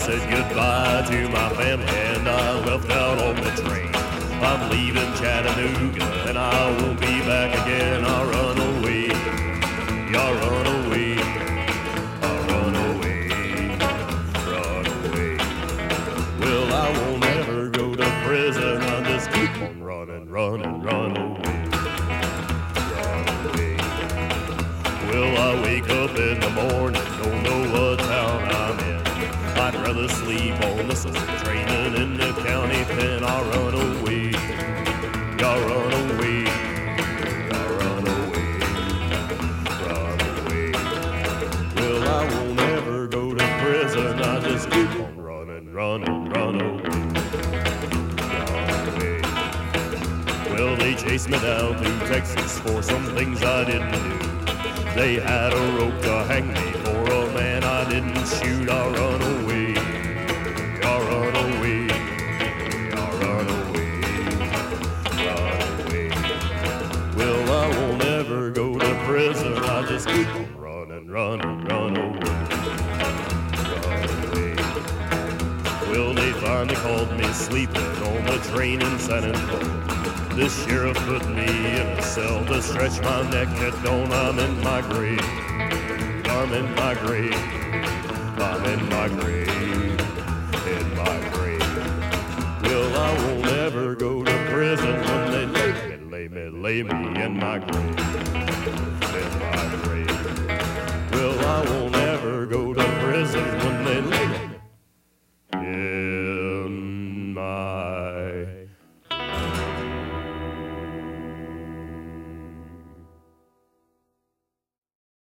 said goodbye to my family and I left out on the train. I'm leaving Chattanooga and I won't be back again. I'll run away, I'll run away, I'll run away, run away. Well, I won't ever go to prison. I'll just keep on running, running, run away, run away. Well, I wake up in the morning, don't know what town I'm in. I'd rather sleep on the southern train than in the county pen. I'll run away, I'll run away, I'll run away, run away. Well, I won't ever go to prison. I just keep on running, running, run away, run away. Well, they chased me down through Texas for some things I didn't do. They had a rope to hang me for a man I didn't shoot. I'll run away, I'll run away, I'll run away, run away. Well, I won't ever go to prison. I just keep on running, running, run away, run away. Well, they finally called me sleeping on the train in San Antonio. The sheriff put me in a cell to stretch my neck at dawn. I'm in my grave, I'm in my grave, I'm in my grave, in my grave. Well, I won't ever go to prison when they lay me in my grave, in